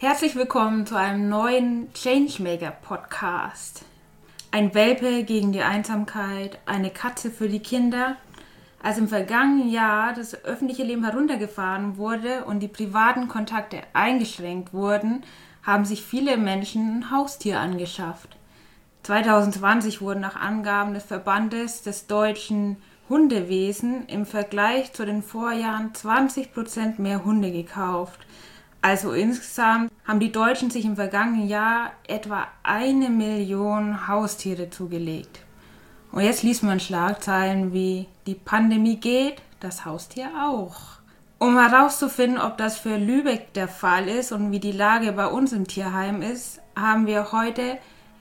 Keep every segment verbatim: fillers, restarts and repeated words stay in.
Herzlich willkommen zu einem neuen Changemaker-Podcast. Ein Welpe gegen die Einsamkeit, eine Katze für die Kinder. Als im vergangenen Jahr das öffentliche Leben heruntergefahren wurde und die privaten Kontakte eingeschränkt wurden, haben sich viele Menschen ein Haustier angeschafft. zwanzig zwanzig wurden nach Angaben des Verbandes des deutschen Hundewesen im Vergleich zu den Vorjahren zwanzig Prozent mehr Hunde gekauft. Also insgesamt haben die Deutschen sich im vergangenen Jahr etwa eine Million Haustiere zugelegt. Und jetzt liest man Schlagzeilen wie die Pandemie geht, das Haustier auch. Um herauszufinden, ob das für Lübeck der Fall ist und wie die Lage bei uns im Tierheim ist, haben wir heute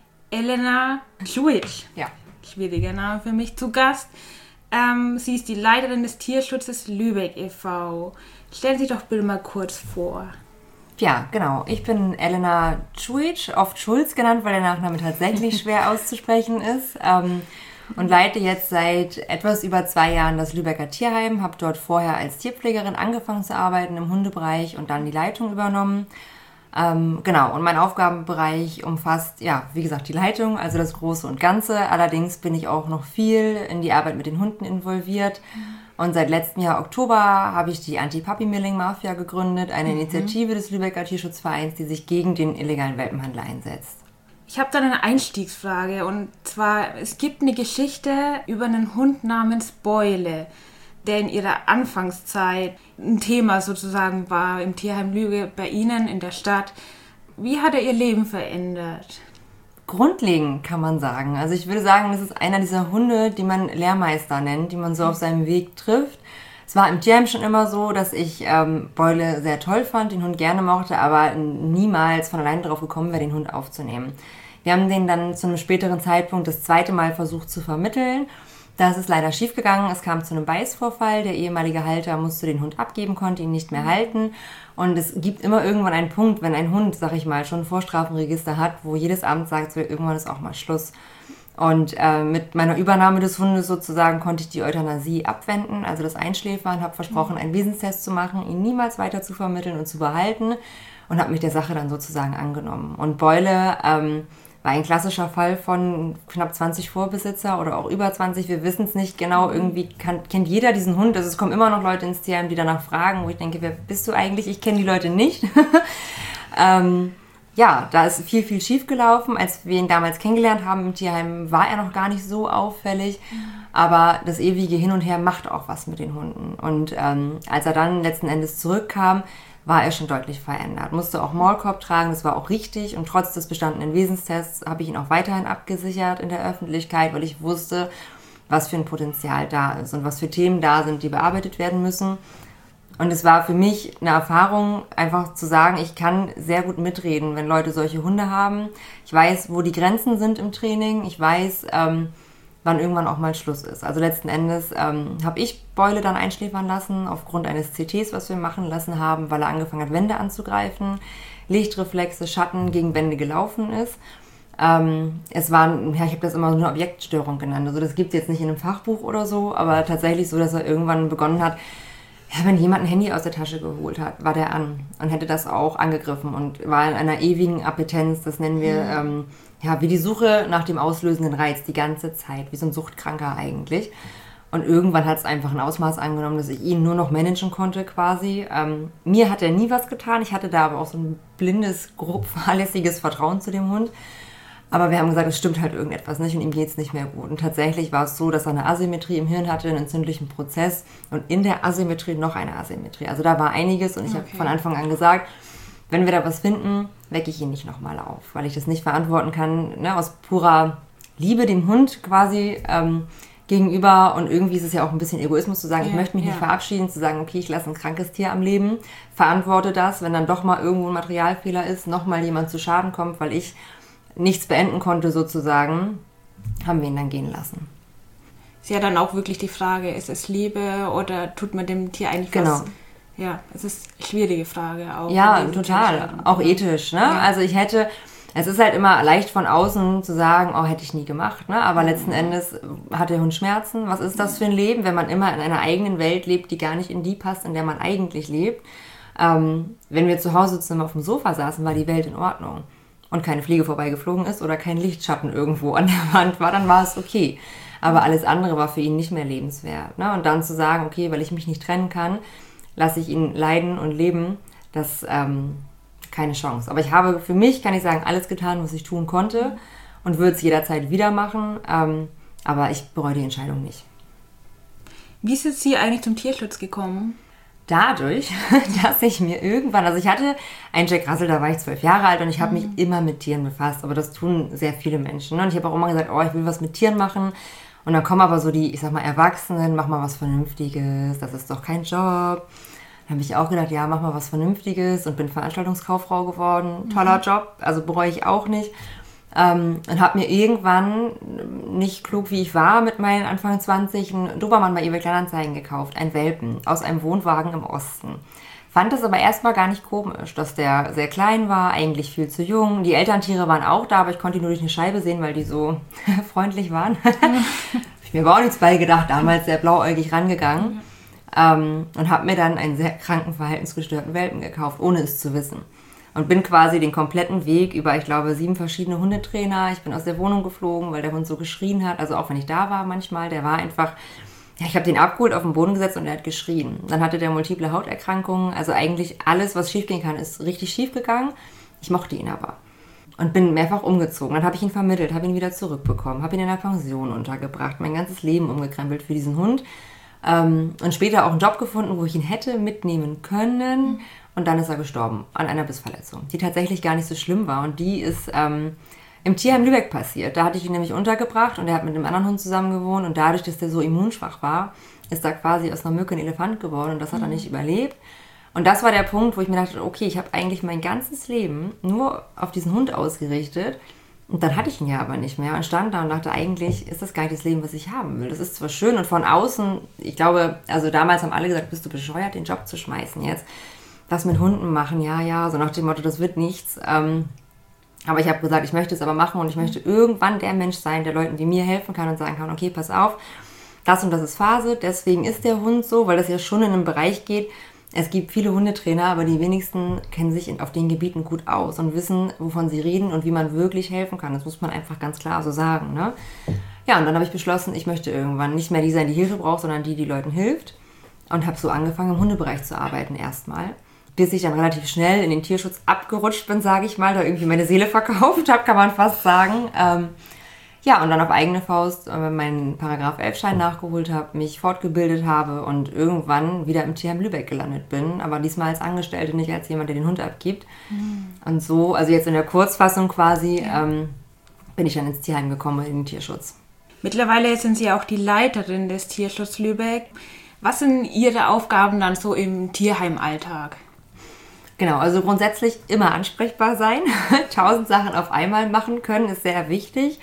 Elena Schwitsch, ja. schwieriger Name für mich, zu Gast. Ähm, sie ist die Leiterin des Tierschutzes Lübeck e V Stellen Sie sich doch bitte mal kurz vor. Ja, genau. Ich bin Elena Schwitsch, oft Schulz genannt, weil der Nachname tatsächlich schwer auszusprechen ist. Ähm, und leite jetzt seit etwas über zwei Jahren das Lübecker Tierheim, habe dort vorher als Tierpflegerin angefangen zu arbeiten im Hundebereich und dann die Leitung übernommen. Ähm, genau, und mein Aufgabenbereich umfasst, ja, wie gesagt, die Leitung, also das Große und Ganze. Allerdings bin ich auch noch viel in die Arbeit mit den Hunden involviert. Und seit letztem Jahr Oktober habe ich die Anti-Puppy-Milling-Mafia gegründet, eine mhm. Initiative des Lübecker Tierschutzvereins, die sich gegen den illegalen Welpenhandel einsetzt. Ich habe da eine Einstiegsfrage, und zwar, es gibt eine Geschichte über einen Hund namens Beule, der in ihrer Anfangszeit ein Thema sozusagen war im Tierheim Lübeck bei Ihnen in der Stadt. Wie hat er Ihr Leben verändert? Grundlegend kann man sagen. Also ich würde sagen, das ist einer dieser Hunde, die man Lehrmeister nennt, die man so auf seinem Weg trifft. Es war im Tierheim schon immer so, dass ich ähm, Beule sehr toll fand, den Hund gerne mochte, aber niemals von allein drauf gekommen wäre, den Hund aufzunehmen. Wir haben den dann zu einem späteren Zeitpunkt das zweite Mal versucht zu vermitteln. Das ist leider schiefgegangen. Es kam zu einem Beißvorfall. Der ehemalige Halter musste den Hund abgeben, konnte ihn nicht mehr halten. Und es gibt immer irgendwann einen Punkt, wenn ein Hund, sag ich mal, schon ein Vorstrafenregister hat, wo jedes Amt sagt, so, irgendwann ist auch mal Schluss. Und äh, mit meiner Übernahme des Hundes sozusagen konnte ich die Euthanasie abwenden, also das Einschläfern, habe versprochen, einen Wesenstest zu machen, ihn niemals weiter zu vermitteln und zu behalten, und habe mich der Sache dann sozusagen angenommen. Und Beule ähm, war ein klassischer Fall von knapp zwanzig Vorbesitzer oder auch über zwanzig, wir wissen es nicht genau, irgendwie kann, kennt jeder diesen Hund, also es kommen immer noch Leute ins Tierheim, die danach fragen, wo ich denke, wer bist du eigentlich? Ich kenne die Leute nicht. ähm, ja, da ist viel, viel schief gelaufen. Als wir ihn damals kennengelernt haben im Tierheim, war er noch gar nicht so auffällig, aber das ewige Hin und Her macht auch was mit den Hunden. Und ähm, als er dann letzten Endes zurückkam, war er schon deutlich verändert. Musste auch Maulkorb tragen, das war auch richtig. Und trotz des bestandenen Wesenstests habe ich ihn auch weiterhin abgesichert in der Öffentlichkeit, weil ich wusste, was für ein Potenzial da ist und was für Themen da sind, die bearbeitet werden müssen. Und es war für mich eine Erfahrung, einfach zu sagen, ich kann sehr gut mitreden, wenn Leute solche Hunde haben. Ich weiß, wo die Grenzen sind im Training. Ich weiß, ähm, wann irgendwann auch mal Schluss ist. Also letzten Endes ähm, habe ich Beule dann einschläfern lassen, aufgrund eines C Ts, was wir machen lassen haben, weil er angefangen hat, Wände anzugreifen, Lichtreflexe, Schatten gegen Wände gelaufen ist. Ähm, es war, ja, ich habe das immer so eine Objektstörung genannt. Also das gibt es jetzt nicht in einem Fachbuch oder so, aber tatsächlich so, dass er irgendwann begonnen hat, ja, wenn jemand ein Handy aus der Tasche geholt hat, war der an und hätte das auch angegriffen und war in einer ewigen Appetenz, das nennen wir, mhm. ähm, ja, wie die Suche nach dem auslösenden Reiz die ganze Zeit, wie so ein Suchtkranker eigentlich. Und irgendwann hat es einfach ein Ausmaß angenommen, dass ich ihn nur noch managen konnte quasi. Ähm, mir hat er nie was getan, ich hatte da aber auch so ein blindes, grob fahrlässiges Vertrauen zu dem Hund. Aber wir haben gesagt, es stimmt halt irgendetwas nicht und ihm geht es nicht mehr gut. Und tatsächlich war es so, dass er eine Asymmetrie im Hirn hatte, einen entzündlichen Prozess und in der Asymmetrie noch eine Asymmetrie. Also da war einiges und ich okay. habe von Anfang an gesagt, wenn wir da was finden, wecke ich ihn nicht nochmal auf, weil ich das nicht verantworten kann, ne, aus purer Liebe dem Hund quasi ähm, gegenüber. Und irgendwie ist es ja auch ein bisschen Egoismus zu sagen, ja, ich möchte mich ja. nicht verabschieden, zu sagen, okay, ich lasse ein krankes Tier am Leben, verantworte das, wenn dann doch mal irgendwo ein Materialfehler ist, nochmal jemand zu Schaden kommt, weil ich nichts beenden konnte sozusagen, haben wir ihn dann gehen lassen. Ist ja dann auch wirklich die Frage, ist es Liebe oder tut man dem Tier eigentlich genau. was? Ja, es ist eine schwierige Frage auch. Ja, total. Auch ethisch, ne? Ja. Also ich hätte, es ist halt immer leicht von außen zu sagen, oh, hätte ich nie gemacht, ne? Aber letzten Endes hat der Hund Schmerzen. Was ist das für ein Leben, wenn man immer in einer eigenen Welt lebt, die gar nicht in die passt, in der man eigentlich lebt? Ähm, wenn wir zu Hause zusammen auf dem Sofa saßen, war die Welt in Ordnung. Und keine Fliege vorbeigeflogen ist oder kein Lichtschatten irgendwo an der Wand war, dann war es okay. Aber alles andere war für ihn nicht mehr lebenswert. Ne? Und dann zu sagen, okay, weil ich mich nicht trennen kann, lasse ich ihn leiden und leben, das ähm, keine Chance. Aber ich habe für mich, kann ich sagen, alles getan, was ich tun konnte und würde es jederzeit wieder machen. Ähm, aber ich bereue die Entscheidung nicht. Wie ist es hier eigentlich zum Tierschutz gekommen? Dadurch, dass ich mir irgendwann, also ich hatte einen Jack Russell, da war ich zwölf Jahre alt und ich habe mich immer mit Tieren befasst, aber das tun sehr viele Menschen. Ne? Und ich habe auch immer gesagt, oh, ich will was mit Tieren machen. Und dann kommen aber so die, ich sag mal, Erwachsenen, mach mal was Vernünftiges, das ist doch kein Job. Dann habe ich auch gedacht, ja, mach mal was Vernünftiges und bin Veranstaltungskauffrau geworden. Toller mhm. Job, also bereue ich auch nicht. Ähm, und habe mir irgendwann, nicht klug wie ich war, mit meinen Anfang zwanzig einen Dobermann bei eBay Kleinanzeigen gekauft, einen Welpen, aus einem Wohnwagen im Osten. Fand es aber erstmal gar nicht komisch, dass der sehr klein war, eigentlich viel zu jung. Die Elterntiere waren auch da, aber ich konnte ihn nur durch eine Scheibe sehen, weil die so freundlich waren. Ich mir aber auch nichts bei gedacht, damals sehr blauäugig rangegangen. Ähm, und habe mir dann einen sehr kranken, verhaltensgestörten Welpen gekauft, ohne es zu wissen. Und bin quasi den kompletten Weg über, ich glaube, sieben verschiedene Hundetrainer. Ich bin aus der Wohnung geflogen, weil der Hund so geschrien hat. Also auch wenn ich da war manchmal, der war einfach... Ja, ich habe den abgeholt, auf den Boden gesetzt und er hat geschrien. Dann hatte der multiple Hauterkrankungen. Also eigentlich alles, was schiefgehen kann, ist richtig schief gegangen. Ich mochte ihn aber. Und bin mehrfach umgezogen. Dann habe ich ihn vermittelt, habe ihn wieder zurückbekommen, habe ihn in der Pension untergebracht, mein ganzes Leben umgekrempelt für diesen Hund. Ähm, und später auch einen Job gefunden, wo ich ihn hätte mitnehmen können. Und dann ist er gestorben an einer Bissverletzung, die tatsächlich gar nicht so schlimm war. Und die ist ähm, im Tierheim Lübeck passiert. Da hatte ich ihn nämlich untergebracht und er hat mit einem anderen Hund zusammen gewohnt. Und dadurch, dass der so immunschwach war, ist da quasi aus einer Mücke ein Elefant geworden. Und das hat er nicht überlebt. Und das war der Punkt, wo ich mir dachte, okay, ich habe eigentlich mein ganzes Leben nur auf diesen Hund ausgerichtet. Und dann hatte ich ihn ja aber nicht mehr und stand da und dachte, eigentlich ist das gar nicht das Leben, was ich haben will. Das ist zwar schön und von außen, ich glaube, also damals haben alle gesagt, bist du bescheuert, den Job zu schmeißen jetzt. Was mit Hunden machen, ja, ja, so nach dem Motto, das wird nichts. Ähm, aber ich habe gesagt, ich möchte es aber machen und ich möchte irgendwann der Mensch sein, der Leuten wie mir helfen kann und sagen kann, okay, pass auf, das und das ist Phase, deswegen ist der Hund so, weil das ja schon in einen Bereich geht. Es gibt viele Hundetrainer, aber die wenigsten kennen sich auf den Gebieten gut aus und wissen, wovon sie reden und wie man wirklich helfen kann. Das muss man einfach ganz klar so sagen, ne? Ja, und dann habe ich beschlossen, ich möchte irgendwann nicht mehr die sein, die Hilfe braucht, sondern die, die Leuten hilft. Und habe so angefangen, im Hundebereich zu arbeiten erstmal. Bis ich dann relativ schnell in den Tierschutz abgerutscht bin, sage ich mal, da irgendwie meine Seele verkauft habe, kann man fast sagen. Ähm, Ja, und dann auf eigene Faust äh, meinen Paragraph elf Schein nachgeholt habe, mich fortgebildet habe und irgendwann wieder im Tierheim Lübeck gelandet bin. Aber diesmal als Angestellte, nicht als jemand, der den Hund abgibt. Mhm. Und so, also jetzt in der Kurzfassung quasi, ja. ähm, bin ich dann ins Tierheim gekommen, in den Tierschutz. Mittlerweile sind Sie auch die Leiterin des Tierschutz Lübeck. Was sind Ihre Aufgaben dann so im Tierheimalltag? Genau, also grundsätzlich immer ansprechbar sein. Tausend Sachen auf einmal machen können, ist sehr wichtig.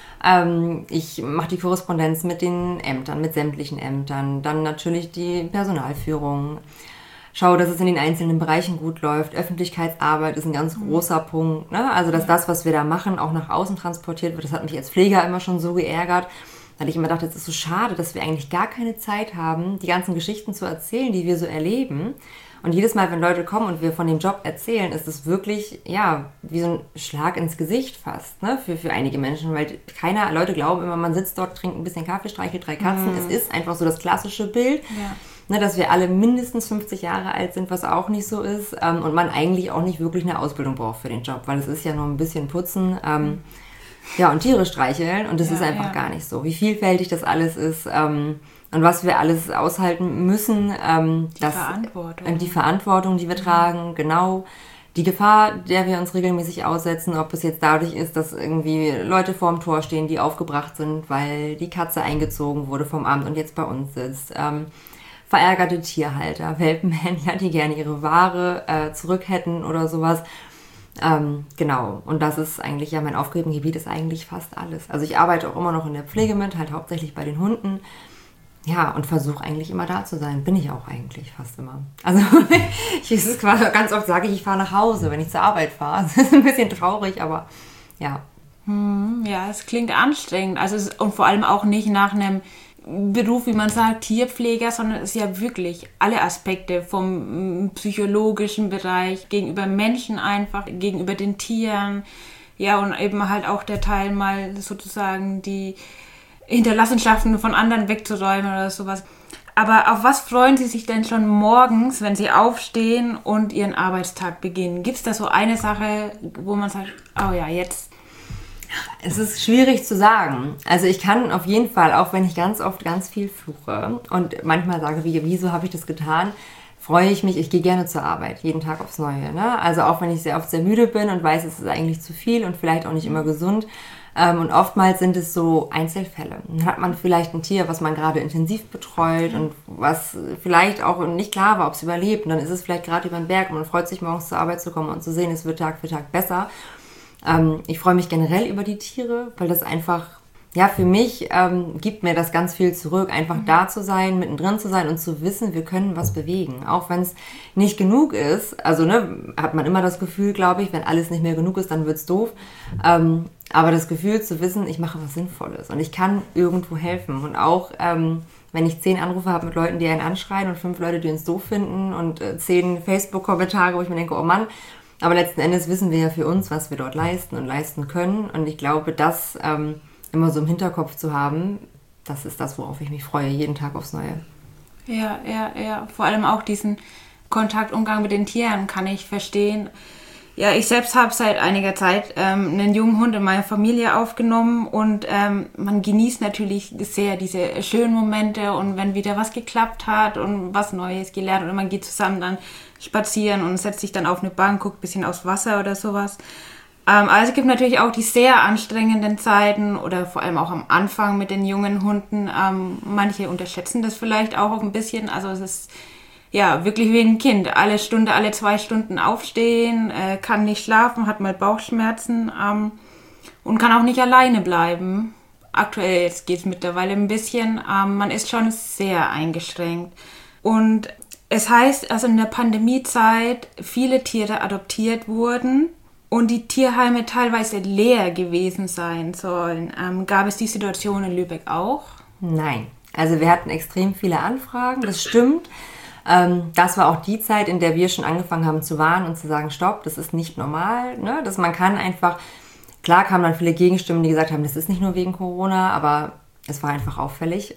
Ich mache die Korrespondenz mit den Ämtern, mit sämtlichen Ämtern, dann natürlich die Personalführung, schaue, dass es in den einzelnen Bereichen gut läuft. Öffentlichkeitsarbeit ist ein ganz großer Punkt, ne? Also dass das, was wir da machen, auch nach außen transportiert wird. Das hat mich als Pfleger immer schon so geärgert, weil ich immer dachte, es ist so schade, dass wir eigentlich gar keine Zeit haben, die ganzen Geschichten zu erzählen, die wir so erleben. Und jedes Mal, wenn Leute kommen und wir von dem Job erzählen, ist es wirklich, ja, wie so ein Schlag ins Gesicht fast, ne, für, für einige Menschen, weil keiner, Leute glauben immer, man sitzt dort, trinkt ein bisschen Kaffee, streichelt drei Katzen. Mhm. Es ist einfach so das klassische Bild, ja. ne, dass wir alle mindestens fünfzig Jahre alt sind, was auch nicht so ist, ähm, und man eigentlich auch nicht wirklich eine Ausbildung braucht für den Job, weil es ist ja nur ein bisschen putzen, ähm, ja, und Tiere streicheln und das ja, ist einfach ja. gar nicht so. Wie vielfältig das alles ist, ähm, und was wir alles aushalten müssen, ähm, die das, Verantwortung. die Verantwortung, die wir tragen, genau, die Gefahr, der wir uns regelmäßig aussetzen, ob es jetzt dadurch ist, dass irgendwie Leute vorm Tor stehen, die aufgebracht sind, weil die Katze eingezogen wurde vom Amt und jetzt bei uns sitzt, ähm, verärgerte Tierhalter, Welpenhändler, die gerne ihre Ware äh, zurück hätten oder sowas. Ähm, genau, und das ist eigentlich, ja, mein Aufgabengebiet ist eigentlich fast alles. Also ich arbeite auch immer noch in der Pflege mit, halt hauptsächlich bei den Hunden. Ja, und versuche eigentlich immer da zu sein. Bin ich auch eigentlich fast immer. Also ich ist quasi, ganz oft sage ich, ich fahre nach Hause, wenn ich zur Arbeit fahre. Das ist ein bisschen traurig, aber ja. Hm, ja, es klingt anstrengend. Also es, und vor allem auch nicht nach einem Beruf, wie man sagt, Tierpfleger, sondern es ist ja wirklich alle Aspekte vom psychologischen Bereich gegenüber Menschen einfach, gegenüber den Tieren. Ja, und eben halt auch der Teil mal sozusagen die Hinterlassenschaften von anderen wegzuräumen oder sowas. Aber auf was freuen Sie sich denn schon morgens, wenn Sie aufstehen und Ihren Arbeitstag beginnen? Gibt es da so eine Sache, wo man sagt, oh ja, jetzt... Es ist schwierig zu sagen. Also ich kann auf jeden Fall, auch wenn ich ganz oft ganz viel fluche und manchmal sage, wie, wieso habe ich das getan, freue ich mich, ich gehe gerne zur Arbeit, jeden Tag aufs Neue. Ne? Also auch wenn ich sehr oft sehr müde bin und weiß, es ist eigentlich zu viel und vielleicht auch nicht immer gesund. Ähm, und oftmals sind es so Einzelfälle. Dann hat man vielleicht ein Tier, was man gerade intensiv betreut und was vielleicht auch nicht klar war, ob es überlebt. Und dann ist es vielleicht gerade über den Berg und man freut sich morgens zur Arbeit zu kommen und zu sehen, es wird Tag für Tag besser. Ähm, ich freue mich generell über die Tiere, weil das einfach, ja, für mich ähm, gibt mir das ganz viel zurück, einfach mhm. da zu sein, mittendrin zu sein und zu wissen, wir können was bewegen. Auch wenn es nicht genug ist, also ne, hat man immer das Gefühl, glaube ich, wenn alles nicht mehr genug ist, dann wird's doof. Ähm, aber das Gefühl zu wissen, ich mache was Sinnvolles und ich kann irgendwo helfen. Und auch, ähm, wenn ich zehn Anrufe habe mit Leuten, die einen anschreien und fünf Leute, die uns doof finden und äh, zehn Facebook-Kommentare, wo ich mir denke, oh Mann, aber letzten Endes wissen wir ja für uns, was wir dort leisten und leisten können. Und ich glaube, das ähm, immer so im Hinterkopf zu haben, das ist das, worauf ich mich freue, jeden Tag aufs Neue. Ja, ja, ja. Vor allem auch diesen Kontaktumgang mit den Tieren kann ich verstehen. Ja, ich selbst habe seit einiger Zeit ähm, einen jungen Hund in meiner Familie aufgenommen und ähm, man genießt natürlich sehr diese schönen Momente und wenn wieder was geklappt hat und was Neues gelernt und man geht zusammen dann spazieren und setzt sich dann auf eine Bank, guckt ein bisschen aufs Wasser oder sowas. Ähm, also es gibt natürlich auch die sehr anstrengenden Zeiten oder vor allem auch am Anfang mit den jungen Hunden. Ähm, manche unterschätzen das vielleicht auch ein bisschen, also es ist ja, wirklich wie ein Kind. Alle Stunde, alle zwei Stunden aufstehen, äh, kann nicht schlafen, hat mal Bauchschmerzen ähm, und kann auch nicht alleine bleiben. Aktuell jetzt geht es mittlerweile ein bisschen. Ähm, man ist schon sehr eingeschränkt. Und es heißt, also in der Pandemiezeit viele Tiere adoptiert wurden und die Tierheime teilweise leer gewesen sein sollen. Ähm, gab es die Situation in Lübeck auch? Nein. Also wir hatten extrem viele Anfragen, das stimmt. Das war auch die Zeit, in der wir schon angefangen haben zu warnen und zu sagen, stopp, das ist nicht normal. Ne? Dass man kann einfach, klar kamen dann viele Gegenstimmen, die gesagt haben, das ist nicht nur wegen Corona, aber es war einfach auffällig.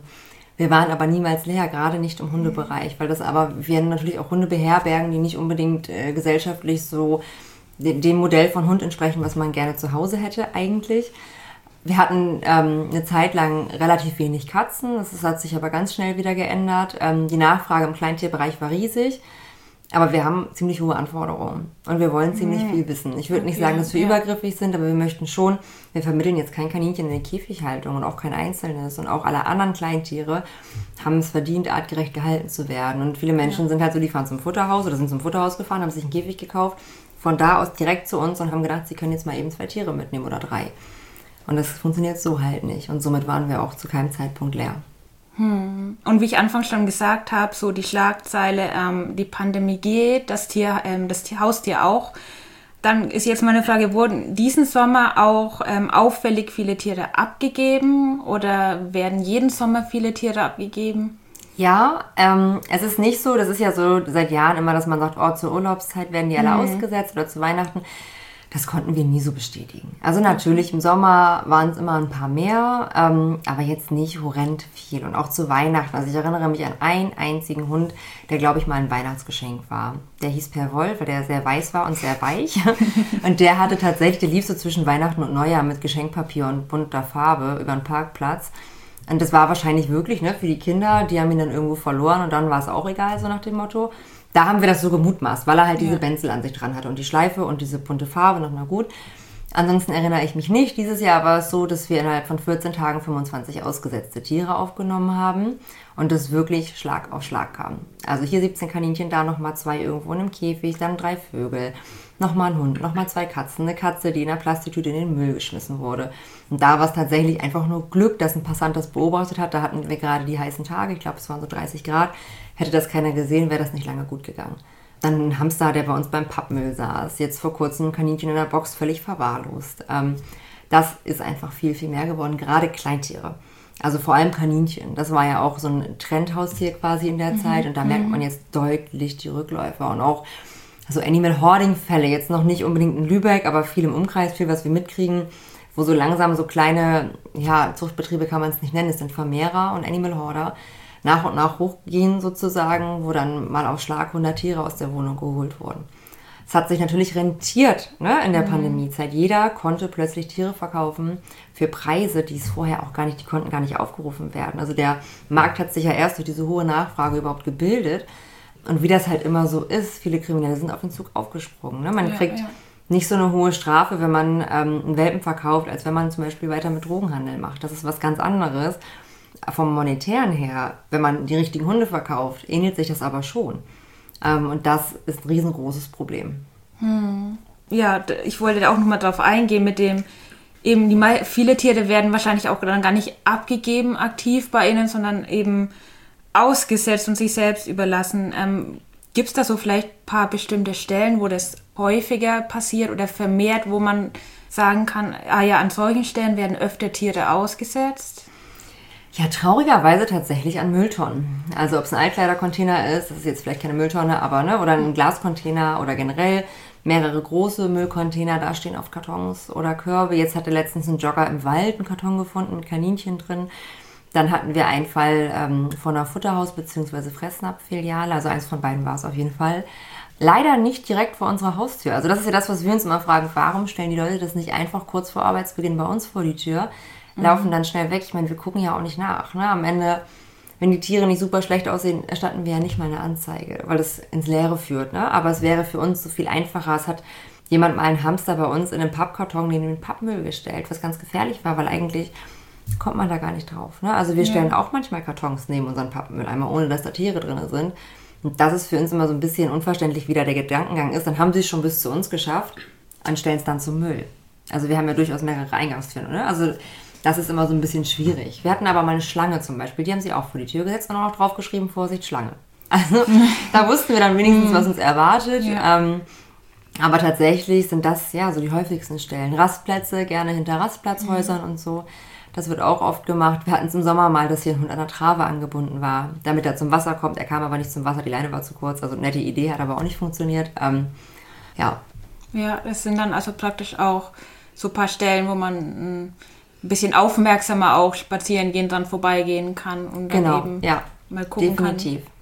Wir waren aber niemals leer, gerade nicht im Hundebereich, weil das aber, wir natürlich auch Hunde beherbergen, die nicht unbedingt äh, gesellschaftlich so de- dem Modell von Hund entsprechen, was man gerne zu Hause hätte eigentlich. Wir hatten ähm, eine Zeit lang relativ wenig Katzen, das hat sich aber ganz schnell wieder geändert. Ähm, die Nachfrage im Kleintierbereich war riesig, aber wir haben ziemlich hohe Anforderungen und wir wollen ziemlich mhm. viel wissen. Ich würde nicht sagen, dass wir ja. übergriffig sind, aber wir möchten schon, wir vermitteln jetzt kein Kaninchen in der Käfighaltung und auch kein einzelnes und auch alle anderen Kleintiere haben es verdient, artgerecht gehalten zu werden. Und viele Menschen ja. sind halt so, die fahren zum Futterhaus oder sind zum Futterhaus gefahren, haben sich einen Käfig gekauft, von da aus direkt zu uns und haben gedacht, sie können jetzt mal eben zwei Tiere mitnehmen oder drei. Und das funktioniert so halt nicht. Und somit waren wir auch zu keinem Zeitpunkt leer. Hm. Und wie ich anfangs schon gesagt habe, so die Schlagzeile, ähm, die Pandemie geht, das Tier, ähm, das Tier, Haustier auch. Dann ist jetzt meine Frage, wurden diesen Sommer auch ähm, auffällig viele Tiere abgegeben oder werden jeden Sommer viele Tiere abgegeben? Ja, ähm, es ist nicht so, das ist ja so seit Jahren immer, dass man sagt, oh, zur Urlaubszeit werden die alle mhm. ausgesetzt oder zu Weihnachten. Das konnten wir nie so bestätigen. Also natürlich im Sommer waren es immer ein paar mehr, ähm, aber jetzt nicht horrend viel. Und auch zu Weihnachten. Also ich erinnere mich an einen einzigen Hund, der, glaube ich, mal ein Weihnachtsgeschenk war. Der hieß Per Wolf, weil der sehr weiß war und sehr weich. Und der hatte tatsächlich, der lief so zwischen Weihnachten und Neujahr mit Geschenkpapier und bunter Farbe über den Parkplatz. Und das war wahrscheinlich wirklich, ne, für die Kinder, die haben ihn dann irgendwo verloren und dann war es auch egal, so nach dem Motto. Da haben wir das so gemutmaßt, weil er halt diese ja. Benzel an sich dran hatte und die Schleife und diese bunte Farbe noch mal gut. Ansonsten erinnere ich mich nicht. Dieses Jahr war es so, dass wir innerhalb von vierzehn Tagen fünfundzwanzig ausgesetzte Tiere aufgenommen haben und das wirklich Schlag auf Schlag kam. Also hier siebzehn Kaninchen, da nochmal zwei irgendwo in einem Käfig, dann drei Vögel, nochmal ein Hund, nochmal zwei Katzen, eine Katze, die in einer Plastiktüte in den Müll geschmissen wurde. Und da war es tatsächlich einfach nur Glück, dass ein Passant das beobachtet hat. Da hatten wir gerade die heißen Tage, ich glaube es waren so dreißig Grad. Hätte das keiner gesehen, wäre das nicht lange gut gegangen. Dann ein Hamster, der bei uns beim Pappmüll saß. Jetzt vor kurzem ein Kaninchen in der Box völlig verwahrlost. Ähm, das ist einfach viel, viel mehr geworden, gerade Kleintiere. Also vor allem Kaninchen. Das war ja auch so ein Trendhaustier quasi in der mhm. Zeit. Und da merkt man jetzt deutlich die Rückläufer. Und auch so Animal Hoarding-Fälle, jetzt noch nicht unbedingt in Lübeck, aber viel im Umkreis, viel, was wir mitkriegen, wo so langsam so kleine, ja, Zuchtbetriebe kann man es nicht nennen, es sind Vermehrer und Animal Hoarder, nach und nach hochgehen sozusagen, wo dann mal auf Schlag hundert Tiere aus der Wohnung geholt wurden. Es hat sich natürlich rentiert, ne, in der mhm. Pandemiezeit. Jeder konnte plötzlich Tiere verkaufen für Preise, die es vorher auch gar nicht, die konnten gar nicht aufgerufen werden. Also der Markt hat sich ja erst durch diese hohe Nachfrage überhaupt gebildet. Und wie das halt immer so ist, viele Kriminelle sind auf den Zug aufgesprungen. Ne? Man ja, kriegt ja. nicht so eine hohe Strafe, wenn man ähm, einen Welpen verkauft, als wenn man zum Beispiel weiter mit Drogenhandel macht. Das ist was ganz anderes. Vom Monetären her, wenn man die richtigen Hunde verkauft, ähnelt sich das aber schon. Ähm, und das ist ein riesengroßes Problem. Hm. Ja, ich wollte da auch nochmal drauf eingehen mit dem, eben die, viele Tiere werden wahrscheinlich auch dann gar nicht abgegeben aktiv bei ihnen, sondern eben ausgesetzt und sich selbst überlassen. Ähm, Gibt es da so vielleicht ein paar bestimmte Stellen, wo das häufiger passiert oder vermehrt, wo man sagen kann, ah ja, an solchen Stellen werden öfter Tiere ausgesetzt? Ja, traurigerweise tatsächlich an Mülltonnen. Also ob es ein Altkleidercontainer ist, das ist jetzt vielleicht keine Mülltonne, aber ne, oder ein Glascontainer oder generell mehrere große Müllcontainer da stehen auf Kartons oder Körbe. Jetzt hatte letztens ein Jogger im Wald einen Karton gefunden mit Kaninchen drin. Dann hatten wir einen Fall ähm, von einer Futterhaus- bzw. Fressnapf-Filiale, also eins von beiden war es auf jeden Fall. Leider nicht direkt vor unserer Haustür. Also das ist ja das, was wir uns immer fragen, warum stellen die Leute das nicht einfach kurz vor Arbeitsbeginn bei uns vor die Tür, laufen dann schnell weg. Ich meine, wir gucken ja auch nicht nach. Ne? Am Ende, wenn die Tiere nicht super schlecht aussehen, erstatten wir ja nicht mal eine Anzeige, weil das ins Leere führt. Ne? Aber es wäre für uns so viel einfacher. Es hat jemand mal einen Hamster bei uns in einen Pappkarton neben den Pappmüll gestellt, was ganz gefährlich war, weil eigentlich kommt man da gar nicht drauf. Ne? Also wir stellen ja. auch manchmal Kartons neben unseren Pappmülleimer, ohne dass da Tiere drin sind. Und das ist für uns immer so ein bisschen unverständlich, wie da der Gedankengang ist. Dann haben sie es schon bis zu uns geschafft und stellen es dann zum Müll. Also wir haben ja durchaus mehrere Eingangstüren. Ne? Also das ist immer so ein bisschen schwierig. Wir hatten aber mal eine Schlange zum Beispiel, die haben sie auch vor die Tür gesetzt und auch noch draufgeschrieben, Vorsicht, Schlange. Also da wussten wir dann wenigstens, was uns erwartet. Ja. Ähm, aber tatsächlich sind das ja so die häufigsten Stellen. Rastplätze, gerne hinter Rastplatzhäusern mhm. und so. Das wird auch oft gemacht. Wir hatten es im Sommer mal, dass hier ein Hund an der Trave angebunden war, damit er zum Wasser kommt. Er kam aber nicht zum Wasser, die Leine war zu kurz. Also eine nette Idee, hat aber auch nicht funktioniert. Ähm, ja. Ja, das sind dann also praktisch auch so ein paar Stellen, wo man ein bisschen aufmerksamer auch spazieren gehen, dran vorbeigehen kann und dann genau, eben ja, mal gucken definitiv. kann.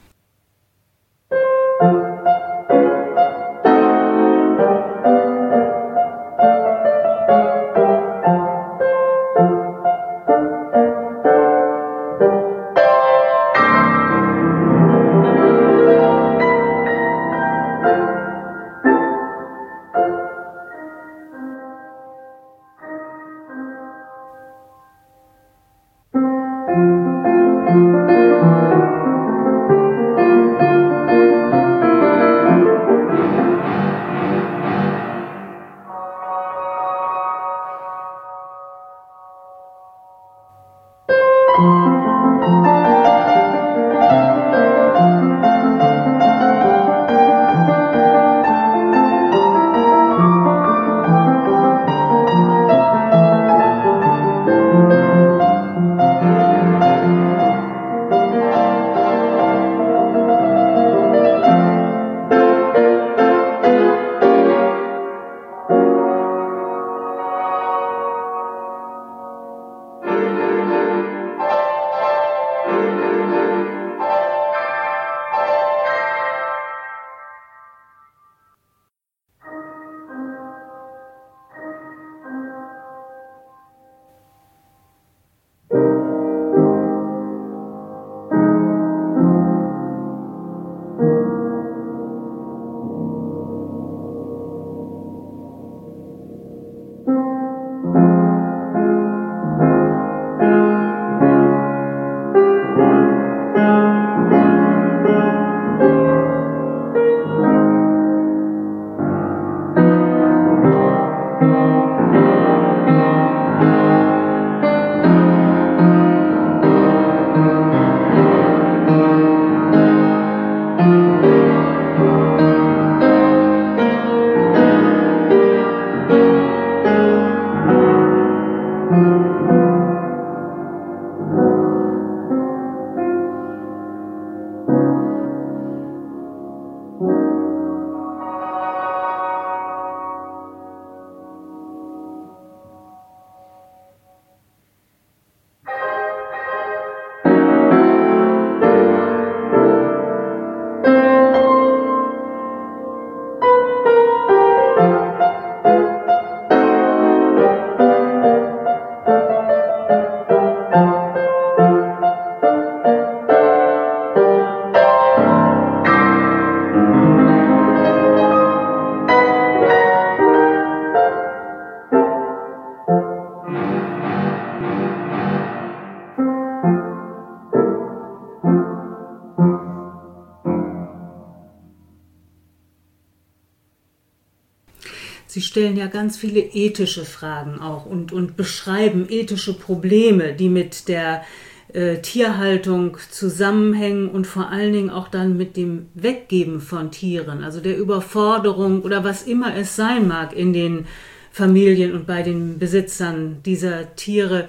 Sie stellen ja ganz viele ethische Fragen auch und, und beschreiben ethische Probleme, die mit der äh, Tierhaltung zusammenhängen und vor allen Dingen auch dann mit dem Weggeben von Tieren, also der Überforderung oder was immer es sein mag in den Familien und bei den Besitzern dieser Tiere.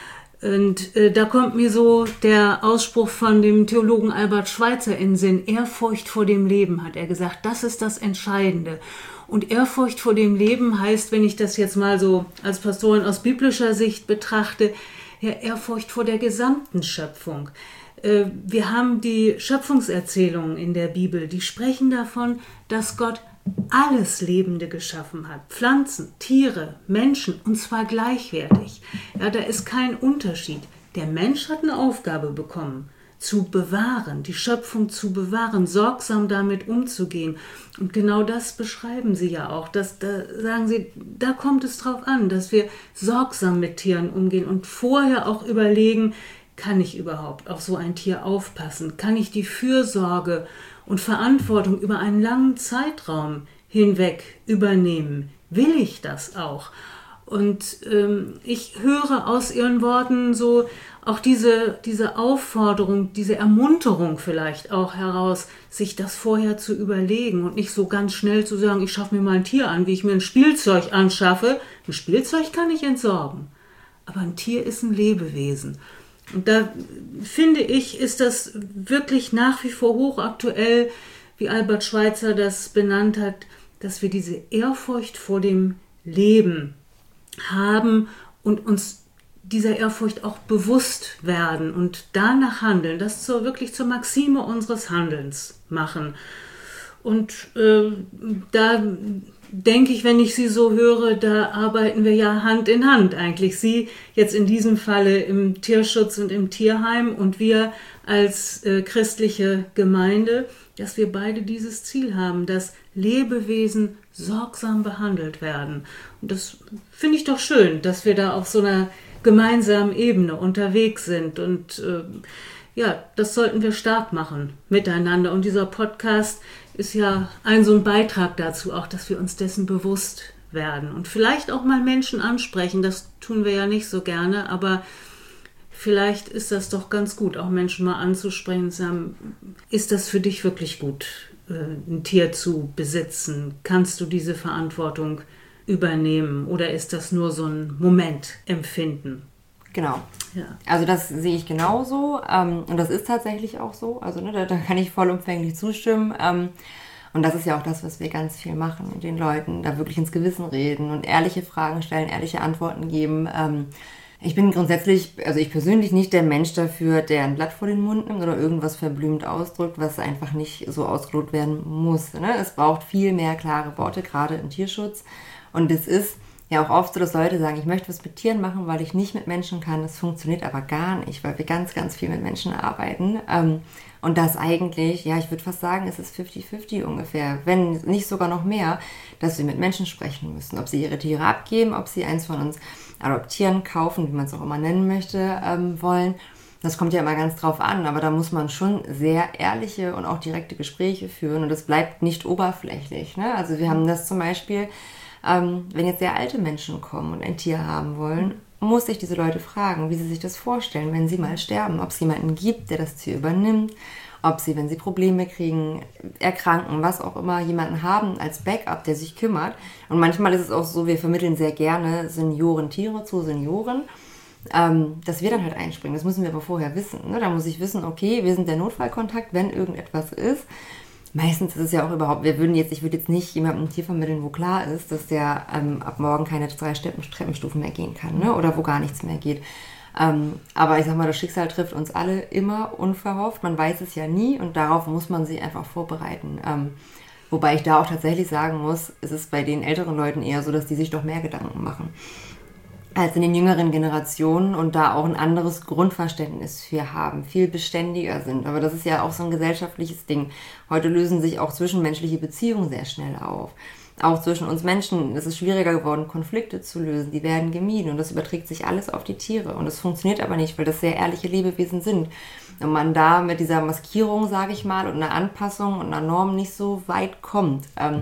Und äh, da kommt mir so der Ausspruch von dem Theologen Albert Schweitzer in den Sinn: Ehrfurcht vor dem Leben, hat er gesagt, das ist das Entscheidende. Und Ehrfurcht vor dem Leben heißt, wenn ich das jetzt mal so als Pastorin aus biblischer Sicht betrachte, ja, Ehrfurcht vor der gesamten Schöpfung. Äh, wir haben die Schöpfungserzählungen in der Bibel, die sprechen davon, dass Gott alles Lebende geschaffen hat. Pflanzen, Tiere, Menschen, und zwar gleichwertig. Ja, da ist kein Unterschied. Der Mensch hat eine Aufgabe bekommen, zu bewahren, die Schöpfung zu bewahren, sorgsam damit umzugehen. Und genau das beschreiben sie ja auch. Dass, da sagen sie, da kommt es drauf an, dass wir sorgsam mit Tieren umgehen und vorher auch überlegen, kann ich überhaupt auf so ein Tier aufpassen? Kann ich die Fürsorge und Verantwortung über einen langen Zeitraum hinweg übernehmen? Will ich das auch? Und ähm, ich höre aus ihren Worten so auch diese, diese Aufforderung, diese Ermunterung vielleicht auch heraus, sich das vorher zu überlegen und nicht so ganz schnell zu sagen, ich schaffe mir mal ein Tier an, wie ich mir ein Spielzeug anschaffe. Ein Spielzeug kann ich entsorgen, aber ein Tier ist ein Lebewesen. Und da finde ich, ist das wirklich nach wie vor hochaktuell, wie Albert Schweitzer das benannt hat, dass wir diese Ehrfurcht vor dem Leben haben und uns dieser Ehrfurcht auch bewusst werden und danach handeln, das zur, wirklich zur Maxime unseres Handelns machen. Und äh, da denke ich, wenn ich Sie so höre, da arbeiten wir ja Hand in Hand eigentlich. Sie jetzt in diesem Falle im Tierschutz und im Tierheim und wir als äh, christliche Gemeinde, dass wir beide dieses Ziel haben, dass Lebewesen sorgsam behandelt werden. Und das finde ich doch schön, dass wir da auf so einer gemeinsamen Ebene unterwegs sind. Und äh, ja, das sollten wir stark machen miteinander. Und dieser Podcast ist ja ein so ein Beitrag dazu, auch, dass wir uns dessen bewusst werden. Und vielleicht auch mal Menschen ansprechen, das tun wir ja nicht so gerne, aber vielleicht ist das doch ganz gut, auch Menschen mal anzusprechen und zu sagen, ist das für dich wirklich gut, ein Tier zu besitzen? Kannst du diese Verantwortung übernehmen oder ist das nur so ein Momentempfinden? Genau. Ja. Also das sehe ich genauso ähm, und das ist tatsächlich auch so. Also ne, da, da kann ich vollumfänglich zustimmen. Ähm, und das ist ja auch das, was wir ganz viel machen, mit den Leuten da wirklich ins Gewissen reden und ehrliche Fragen stellen, ehrliche Antworten geben. Ähm, ich bin grundsätzlich, also ich persönlich nicht der Mensch dafür, der ein Blatt vor den Mund nimmt oder irgendwas verblümt ausdrückt, was einfach nicht so ausgedrückt werden muss. Ne? Es braucht viel mehr klare Worte, gerade im Tierschutz. Und es ist ja auch oft so, dass Leute sagen, ich möchte was mit Tieren machen, weil ich nicht mit Menschen kann. Das funktioniert aber gar nicht, weil wir ganz, ganz viel mit Menschen arbeiten. Und das eigentlich, ja, ich würde fast sagen, es ist fünfzig fünfzig ungefähr, wenn nicht sogar noch mehr, dass wir mit Menschen sprechen müssen. Ob sie ihre Tiere abgeben, ob sie eins von uns adoptieren, kaufen, wie man es auch immer nennen möchte, ähm, wollen. Das kommt ja immer ganz drauf an, aber da muss man schon sehr ehrliche und auch direkte Gespräche führen und das bleibt nicht oberflächlich. Ne? Also wir haben das zum Beispiel, ähm, wenn jetzt sehr alte Menschen kommen und ein Tier haben wollen, muss ich diese Leute fragen, wie sie sich das vorstellen, wenn sie mal sterben, ob es jemanden gibt, der das Tier übernimmt, ob sie, wenn sie Probleme kriegen, erkranken, was auch immer, jemanden haben als Backup, der sich kümmert. Und manchmal ist es auch so, wir vermitteln sehr gerne Seniorentiere zu Senioren, ähm, dass wir dann halt einspringen. Das müssen wir aber vorher wissen. Ne? Da muss ich wissen, okay, wir sind der Notfallkontakt, wenn irgendetwas ist. Meistens ist es ja auch überhaupt, wir würden jetzt, ich würde jetzt nicht jemandem ein Tier vermitteln, wo klar ist, dass der ähm, ab morgen keine drei Treppenstufen mehr gehen kann, ne? Oder wo gar nichts mehr geht. Ähm, aber ich sag mal, das Schicksal trifft uns alle immer unverhofft. Man weiß es ja nie und darauf muss man sich einfach vorbereiten. Ähm, wobei ich da auch tatsächlich sagen muss, es ist bei den älteren Leuten eher so, dass die sich doch mehr Gedanken machen als in den jüngeren Generationen und da auch ein anderes Grundverständnis für haben, viel beständiger sind. Aber das ist ja auch so ein gesellschaftliches Ding. Heute lösen sich auch zwischenmenschliche Beziehungen sehr schnell auf. Auch zwischen uns Menschen ist es schwieriger geworden, Konflikte zu lösen. Die werden gemieden und das überträgt sich alles auf die Tiere. Und das funktioniert aber nicht, weil das sehr ehrliche Lebewesen sind. Und man da mit dieser Maskierung, sage ich mal, und einer Anpassung und einer Norm nicht so weit kommt. Ähm,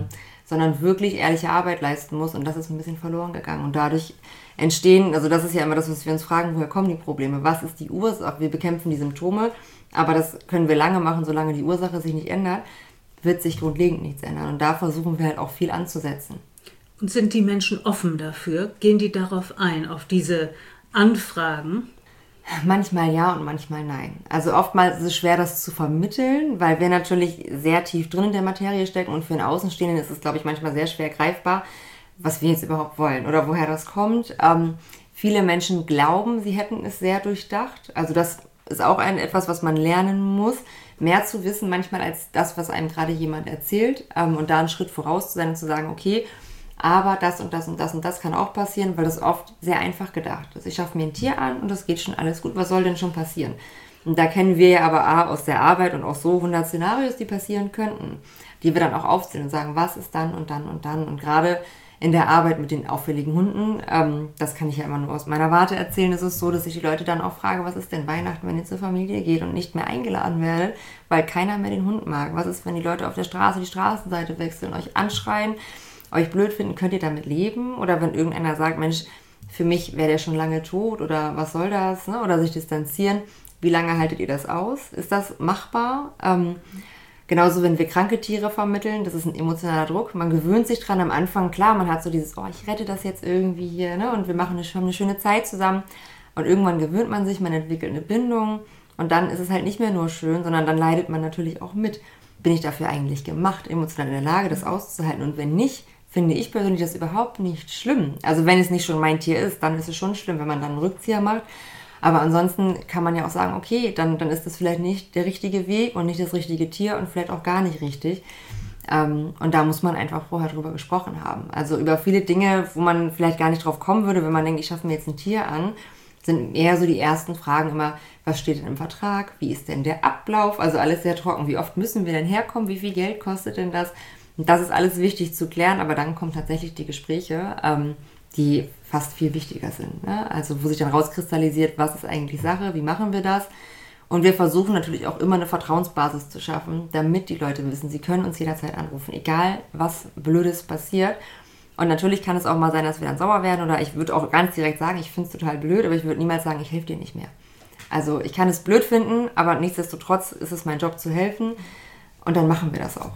sondern wirklich ehrliche Arbeit leisten muss und das ist ein bisschen verloren gegangen und dadurch entstehen, also das ist ja immer das, was wir uns fragen, woher kommen die Probleme, was ist die Ursache, wir bekämpfen die Symptome, aber das können wir lange machen, solange die Ursache sich nicht ändert, wird sich grundlegend nichts ändern und da versuchen wir halt auch viel anzusetzen. Und sind die Menschen offen dafür? Gehen die darauf ein, auf diese Anfragen? Manchmal ja und manchmal nein. Also oftmals ist es schwer, das zu vermitteln, weil wir natürlich sehr tief drin in der Materie stecken und für einen Außenstehenden ist es, glaube ich, manchmal sehr schwer greifbar, was wir jetzt überhaupt wollen oder woher das kommt. Ähm, viele Menschen glauben, sie hätten es sehr durchdacht. Also das ist auch ein, etwas, was man lernen muss, mehr zu wissen manchmal als das, was einem gerade jemand erzählt ähm, und da einen Schritt voraus zu sein und zu sagen, okay, aber das und das und das und das kann auch passieren, weil das oft sehr einfach gedacht ist. Ich schaffe mir ein Tier an und das geht schon alles gut. Was soll denn schon passieren? Und da kennen wir ja aber A, aus der Arbeit und auch so hundert Szenarios, die passieren könnten, die wir dann auch aufzählen und sagen, was ist dann und dann und dann. Und gerade in der Arbeit mit den auffälligen Hunden, ähm, das kann ich ja immer nur aus meiner Warte erzählen, ist es so, dass ich die Leute dann auch frage, was ist denn Weihnachten, wenn ihr zur Familie geht und nicht mehr eingeladen werdet, weil keiner mehr den Hund mag. Was ist, wenn die Leute auf der Straße die Straßenseite wechseln, euch anschreien, euch blöd finden, könnt ihr damit leben? Oder wenn irgendeiner sagt, Mensch, für mich wäre der schon lange tot oder was soll das? Ne? Oder sich distanzieren. Wie lange haltet ihr das aus? Ist das machbar? Ähm, genauso, wenn wir kranke Tiere vermitteln, das ist ein emotionaler Druck. Man gewöhnt sich dran am Anfang. Klar, man hat so dieses, oh, ich rette das jetzt irgendwie hier, ne? Und wir machen eine, haben eine schöne Zeit zusammen. Und irgendwann gewöhnt man sich, man entwickelt eine Bindung. Und dann ist es halt nicht mehr nur schön, sondern dann leidet man natürlich auch mit. Bin ich dafür eigentlich gemacht, emotional in der Lage, das auszuhalten? Und wenn nicht, finde ich persönlich das überhaupt nicht schlimm. Also wenn es nicht schon mein Tier ist, dann ist es schon schlimm, wenn man dann einen Rückzieher macht. Aber ansonsten kann man ja auch sagen, okay, dann, dann ist das vielleicht nicht der richtige Weg und nicht das richtige Tier und vielleicht auch gar nicht richtig. Ähm, und da muss man einfach vorher drüber gesprochen haben. Also über viele Dinge, wo man vielleicht gar nicht drauf kommen würde, wenn man denkt, ich schaffe mir jetzt ein Tier an, sind eher so die ersten Fragen immer, was steht denn im Vertrag? Wie ist denn der Ablauf? Also alles sehr trocken. Wie oft müssen wir denn herkommen? Wie viel Geld kostet denn das? Und das ist alles wichtig zu klären, aber dann kommen tatsächlich die Gespräche, ähm, die fast viel wichtiger sind. Ne? Also wo sich dann rauskristallisiert, was ist eigentlich Sache, wie machen wir das? Und wir versuchen natürlich auch immer eine Vertrauensbasis zu schaffen, damit die Leute wissen, sie können uns jederzeit anrufen, egal was Blödes passiert. Und natürlich kann es auch mal sein, dass wir dann sauer werden oder ich würde auch ganz direkt sagen, ich finde es total blöd, aber ich würde niemals sagen, ich helfe dir nicht mehr. Also ich kann es blöd finden, aber nichtsdestotrotz ist es mein Job zu helfen und dann machen wir das auch.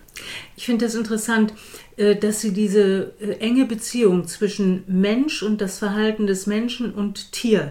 Ich finde das interessant, dass Sie diese enge Beziehung zwischen Mensch und das Verhalten des Menschen und Tier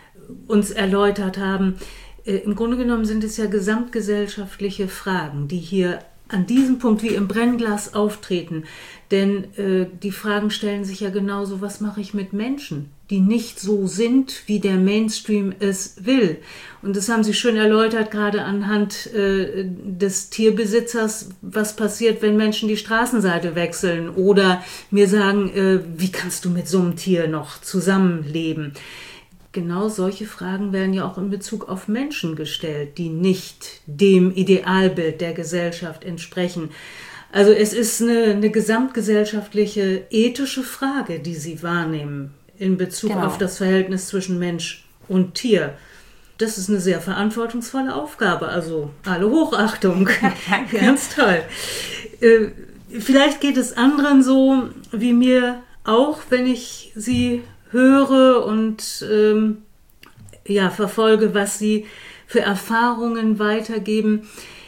uns erläutert haben. Im Grunde genommen sind es ja gesamtgesellschaftliche Fragen, die hier an diesem Punkt wie im Brennglas auftreten. Denn äh, die Fragen stellen sich ja genauso, was mache ich mit Menschen, die nicht so sind, wie der Mainstream es will. Und das haben Sie schön erläutert, gerade anhand äh, des Tierbesitzers, was passiert, wenn Menschen die Straßenseite wechseln oder mir sagen, äh, wie kannst du mit so einem Tier noch zusammenleben? Genau solche Fragen werden ja auch in Bezug auf Menschen gestellt, die nicht dem Idealbild der Gesellschaft entsprechen. Also es ist eine, eine gesamtgesellschaftliche ethische Frage, die Sie wahrnehmen in Bezug genau. auf das Verhältnis zwischen Mensch und Tier. Das ist eine sehr verantwortungsvolle Aufgabe, also alle Hochachtung. Ganz toll. Äh, vielleicht geht es anderen so wie mir auch, wenn ich Sie höre und ähm, ja, verfolge, was Sie für Erfahrungen weitergeben,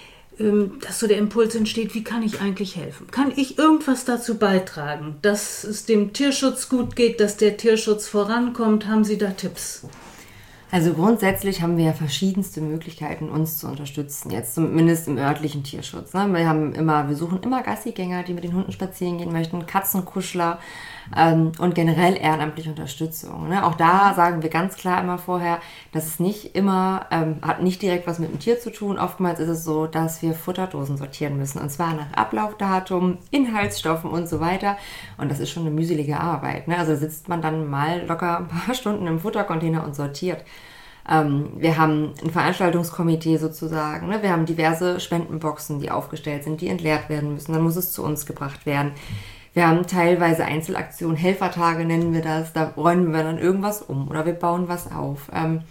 ähm, dass so der Impuls entsteht, wie kann ich eigentlich helfen? Kann ich irgendwas dazu beitragen, dass es dem Tierschutz gut geht, dass der Tierschutz vorankommt? Haben Sie da Tipps? Also grundsätzlich haben wir ja verschiedenste Möglichkeiten, uns zu unterstützen, jetzt zumindest im örtlichen Tierschutz. Ne? Wir haben immer, wir suchen immer Gassigänger, die mit den Hunden spazieren gehen möchten, Katzenkuschler ähm, und generell ehrenamtliche Unterstützung. Ne? Auch da sagen wir ganz klar immer vorher, dass es nicht immer, ähm, hat nicht direkt was mit dem Tier zu tun. Oftmals ist es so, dass wir Futterdosen sortieren müssen und zwar nach Ablaufdatum, Inhaltsstoffen und so weiter. Und das ist schon eine mühselige Arbeit. Ne? Also sitzt man dann mal locker ein paar Stunden im Futtercontainer und sortiert. Ähm, wir haben ein Veranstaltungskomitee sozusagen, ne? Wir haben diverse Spendenboxen, die aufgestellt sind, die entleert werden müssen, dann muss es zu uns gebracht werden. Wir haben teilweise Einzelaktionen, Helfertage nennen wir das, da räumen wir dann irgendwas um oder wir bauen was auf. Ähm,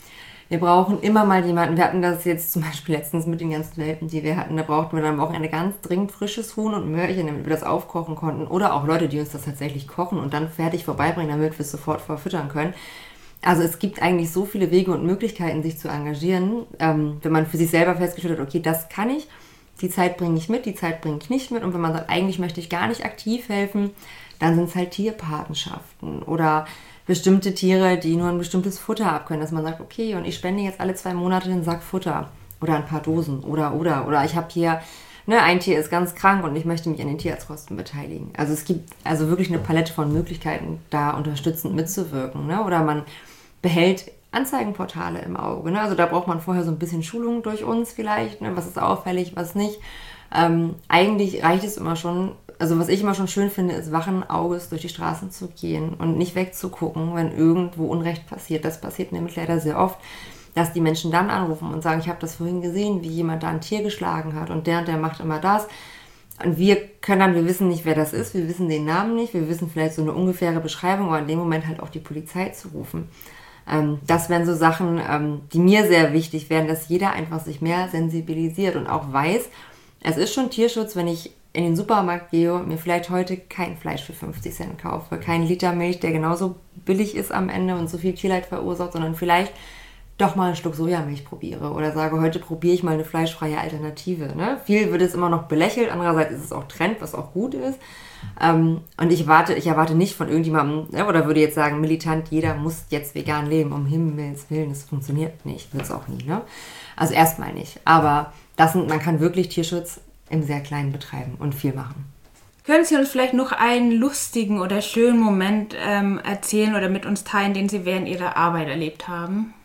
Wir brauchen immer mal jemanden. Wir hatten das jetzt zum Beispiel letztens mit den ganzen Welpen, die wir hatten. Da brauchten wir dann am Wochenende ganz dringend frisches Huhn und Möhrchen, damit wir das aufkochen konnten. Oder auch Leute, die uns das tatsächlich kochen und dann fertig vorbeibringen, damit wir es sofort verfüttern können. Also es gibt eigentlich so viele Wege und Möglichkeiten, sich zu engagieren. Ähm, wenn man für sich selber festgestellt hat, okay, das kann ich, die Zeit bringe ich mit, die Zeit bringe ich nicht mit. Und wenn man sagt, eigentlich möchte ich gar nicht aktiv helfen, dann sind es halt Tierpatenschaften oder bestimmte Tiere, die nur ein bestimmtes Futter abkönnen, dass man sagt, okay, und ich spende jetzt alle zwei Monate einen Sack Futter oder ein paar Dosen oder, oder, oder ich habe hier, ne, ein Tier ist ganz krank und ich möchte mich an den Tierarztkosten beteiligen. Also es gibt also wirklich eine Palette von Möglichkeiten, da unterstützend mitzuwirken, ne, oder man behält Anzeigenportale im Auge, ne, also da braucht man vorher so ein bisschen Schulung durch uns vielleicht, ne, was ist auffällig, was nicht. Ähm, eigentlich reicht es immer schon. Also was ich immer schon schön finde, ist wachen Auges durch die Straßen zu gehen und nicht wegzugucken, wenn irgendwo Unrecht passiert. Das passiert nämlich leider sehr oft, dass die Menschen dann anrufen und sagen, ich habe das vorhin gesehen, wie jemand da ein Tier geschlagen hat und der und der macht immer das. Und wir können dann, wir wissen nicht, wer das ist, wir wissen den Namen nicht, wir wissen vielleicht so eine ungefähre Beschreibung, aber in dem Moment halt auch die Polizei zu rufen. Ähm, das wären so Sachen, ähm, die mir sehr wichtig wären, dass jeder einfach sich mehr sensibilisiert und auch weiß, es ist schon Tierschutz, wenn ich in den Supermarkt gehe und mir vielleicht heute kein Fleisch für fünfzig Cent kaufe, kein Liter Milch, der genauso billig ist am Ende und so viel Tierleid verursacht, sondern vielleicht doch mal einen Schluck Sojamilch probiere oder sage, heute probiere ich mal eine fleischfreie Alternative. Ne? Viel wird es immer noch belächelt, andererseits ist es auch Trend, was auch gut ist. Ähm, und ich warte, ich erwarte nicht von irgendjemandem, ne, oder würde jetzt sagen, militant, jeder muss jetzt vegan leben, um Himmels Willen, das funktioniert nicht, wird es auch nie. Ne? Also erstmal nicht, aber das sind, man kann wirklich Tierschutz im sehr kleinen betreiben und viel machen. Können Sie uns vielleicht noch einen lustigen oder schönen Moment ähm, erzählen oder mit uns teilen, den Sie während Ihrer Arbeit erlebt haben?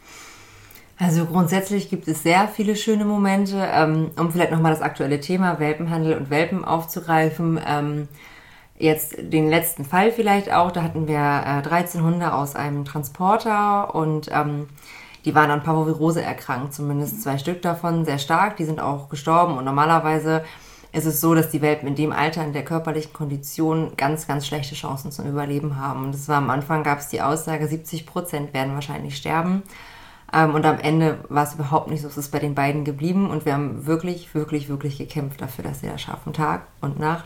Also grundsätzlich gibt es sehr viele schöne Momente, ähm, um vielleicht nochmal das aktuelle Thema Welpenhandel und Welpen aufzugreifen. Ähm, jetzt den letzten Fall vielleicht auch, da hatten wir äh, dreizehn Hunde aus einem Transporter und ähm, die waren an Parvovirose erkrankt, zumindest zwei Stück davon, sehr stark. Die sind auch gestorben und normalerweise ist es so, dass die Welpen in dem Alter, in der körperlichen Kondition ganz, ganz schlechte Chancen zum Überleben haben. Und das war am Anfang, gab es die Aussage, siebzig Prozent werden wahrscheinlich sterben. Ähm, und am Ende war es überhaupt nicht so, es ist bei den beiden geblieben. Und wir haben wirklich, wirklich, wirklich gekämpft dafür, dass sie das schaffen, Tag und Nacht.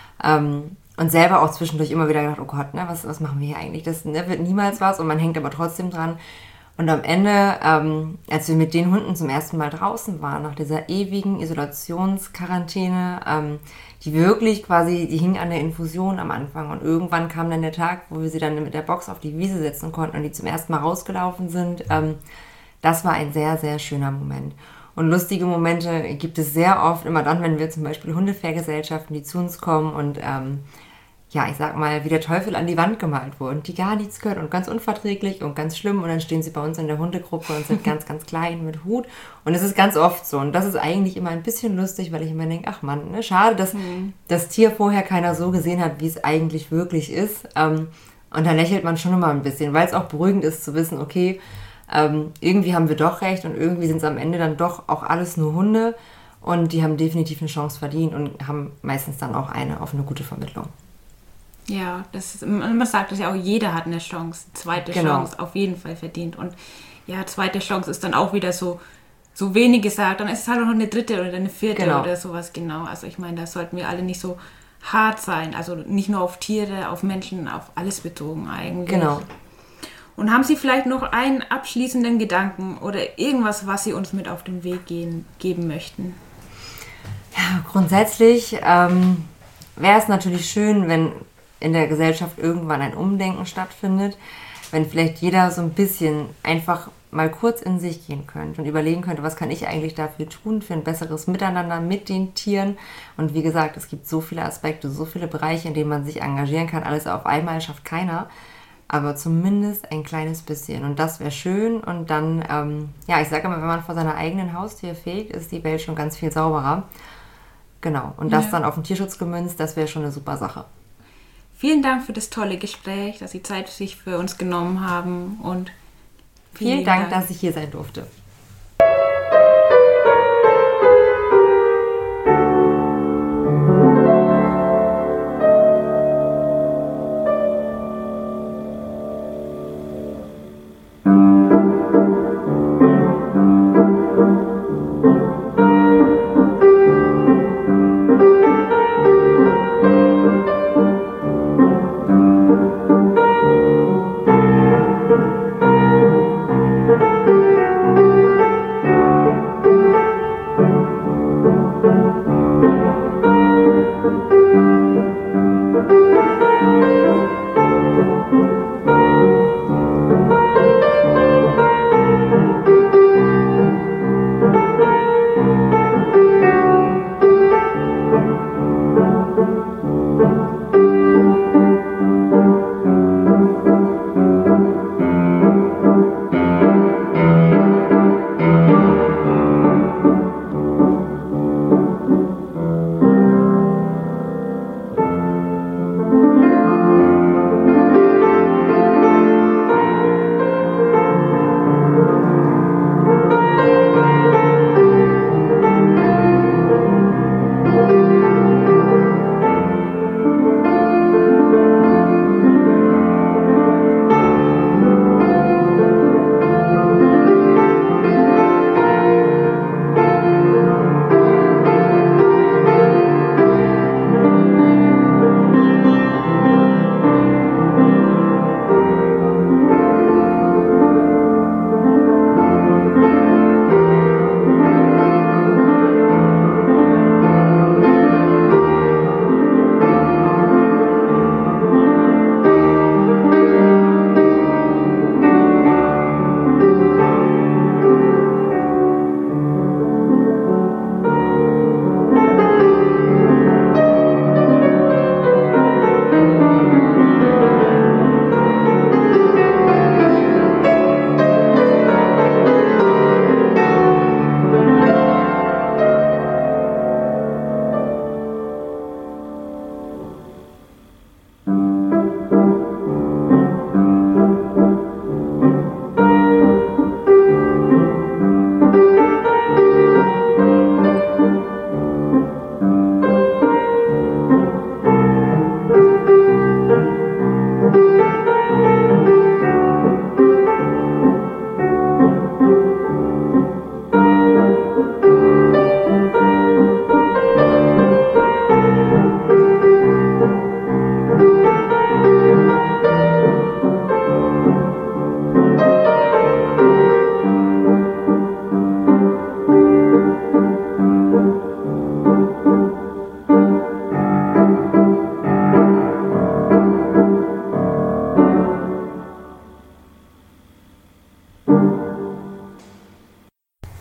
Ähm, und selber auch zwischendurch immer wieder gedacht, oh Gott, ne, was, was machen wir hier eigentlich? Das ne, wird niemals was und man hängt aber trotzdem dran. Und am Ende, ähm, als wir mit den Hunden zum ersten Mal draußen waren, nach dieser ewigen Isolationsquarantäne, ähm, die wirklich quasi, die hingen an der Infusion am Anfang. Und irgendwann kam dann der Tag, wo wir sie dann mit der Box auf die Wiese setzen konnten und die zum ersten Mal rausgelaufen sind. Ähm, das war ein sehr, sehr schöner Moment. Und lustige Momente gibt es sehr oft, immer dann, wenn wir zum Beispiel Hundefairgesellschaften, die zu uns kommen und ähm, ja, ich sag mal, wie der Teufel an die Wand gemalt wurden, die gar nichts können und ganz unverträglich und ganz schlimm und dann stehen sie bei uns in der Hundegruppe und sind ganz, ganz klein mit Hut und es ist ganz oft so und das ist eigentlich immer ein bisschen lustig, weil ich immer denke, ach Mann, ne, schade, dass mhm. das Tier vorher keiner so gesehen hat, wie es eigentlich wirklich ist ähm, und da lächelt man schon immer ein bisschen, weil es auch beruhigend ist zu wissen, okay, ähm, irgendwie haben wir doch recht und irgendwie sind es am Ende dann doch auch alles nur Hunde und die haben definitiv eine Chance verdient und haben meistens dann auch eine auf eine gute Vermittlung. Ja, das ist, man sagt das ja auch, jeder hat eine Chance, zweite genau. Chance auf jeden Fall verdient. Und ja, zweite Chance ist dann auch wieder so, so wenig gesagt, dann ist es halt noch eine dritte oder eine vierte genau. oder sowas, genau. Also ich meine, da sollten wir alle nicht so hart sein, also nicht nur auf Tiere, auf Menschen, auf alles bezogen eigentlich. Genau. Und haben Sie vielleicht noch einen abschließenden Gedanken oder irgendwas, was Sie uns mit auf den Weg gehen, geben möchten? Ja, grundsätzlich ähm, wäre es natürlich schön, wenn in der Gesellschaft irgendwann ein Umdenken stattfindet, wenn vielleicht jeder so ein bisschen einfach mal kurz in sich gehen könnte und überlegen könnte, was kann ich eigentlich dafür tun, für ein besseres Miteinander mit den Tieren. Und wie gesagt, es gibt so viele Aspekte, so viele Bereiche, in denen man sich engagieren kann. Alles auf einmal schafft keiner, aber zumindest ein kleines bisschen. Und das wäre schön. Und dann, ähm, ja, ich sage immer, wenn man vor seiner eigenen Haustür fegt, ist die Welt schon ganz viel sauberer. Genau. Und das ja. dann auf den Tierschutz gemünzt, das wäre schon eine super Sache. Vielen Dank für das tolle Gespräch, dass Sie Zeit sich für uns genommen haben und vielen, vielen Dank, Dank, dass ich hier sein durfte.